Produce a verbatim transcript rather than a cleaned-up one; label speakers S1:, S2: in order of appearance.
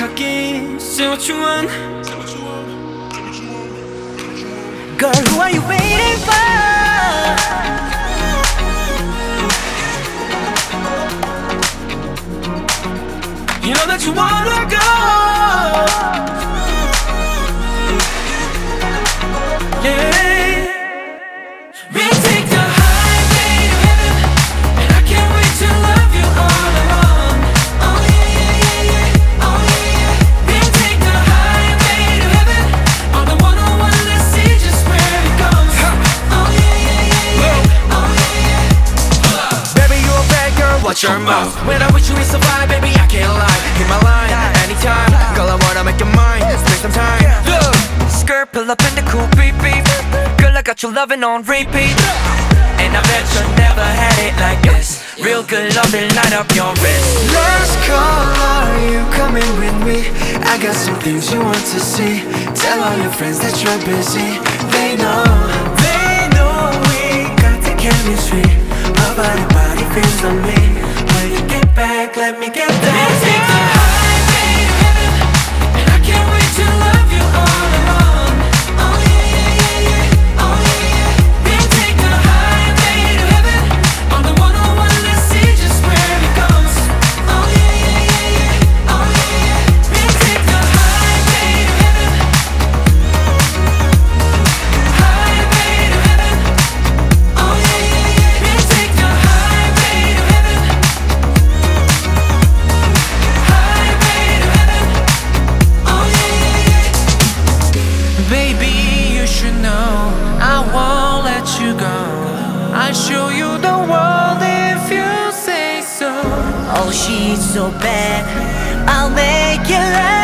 S1: talking, say what you want.
S2: Girl, who are you waiting for?
S1: You know that you wanna go. Yeah. We'll take the highway to heaven, and I can't wait to love you all along. Oh yeah, yeah, yeah, yeah. Oh yeah, yeah. We'll take the highway to heaven, on the one oh one, let's see just where it goes. Oh yeah, yeah, yeah, yeah. Oh yeah, yeah.
S2: Baby, you a bad girl, watch your mouth. When I wish you would survive, baby, I can't lie. Hit my line, anytime. Girl, I wanna make you mine, spend some time. Look, skirt, pull up in the coupe, beep, beep. Girl, I got you loving on repeat. And I bet you never had it like this. Real good loving, light up your wrist.
S1: Last call, are you coming with me? I got some things you want to see. Tell all your friends that you're busy. They know, they know we got the chemistry. My body, body feels on me. When you get back, let me get that. We'll take the highway to heaven, and I can't wait to love you all along. Oh yeah, yeah, yeah, yeah. Oh yeah, yeah. We'll take the highway to heaven, on the one oh one, let's see just where it goes. Oh yeah, yeah, yeah, yeah. Oh yeah, yeah. We'll take the highway to heaven, highway to heaven. Oh yeah, yeah, yeah. We'll take the highway to heaven, highway to heaven. Oh yeah, yeah, yeah. Baby, you should know I won't let you go. I'll show you the world if you say so.
S2: Oh, she's so bad, I'll make you laugh.